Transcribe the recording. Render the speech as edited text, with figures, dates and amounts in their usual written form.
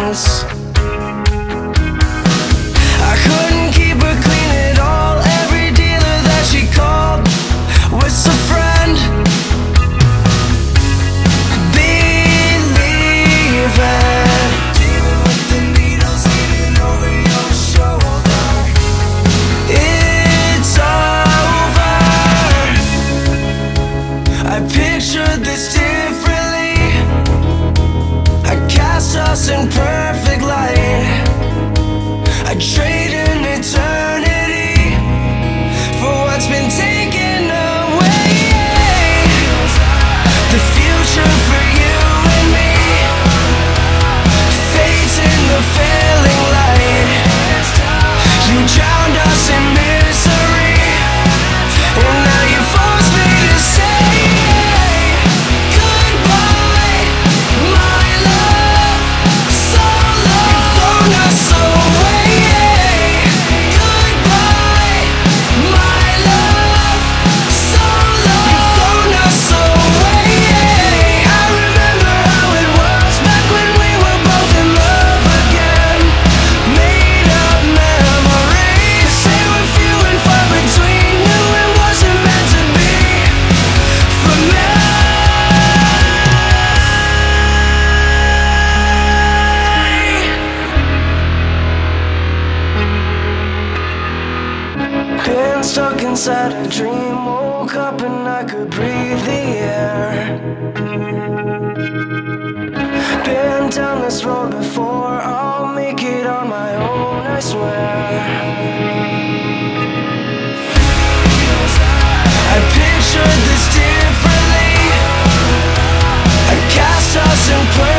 friends. I couldn't keep her clean at all. Every dealer that she called was a friend. Believe it. Dealing with the needles hanging over your shoulder. It's over. I pictured this differently. I cast us in perfect light. I trade an eternity for what's been taken away. The future for you and me fades in the failing light. You drowned us in misery, and now you force me to say goodbye, my love. So long, you've thrown us away. Goodbye, my love. So long, you've thrown us away. I remember how it was back when we were both in love again. Made up memories, they were few and far between. Knew it wasn't meant to be for me. Been stuck inside a dream, woke up and I could breathe the air. Been down this road before, I'll make it on my own, I swear. I pictured this differently. I cast us in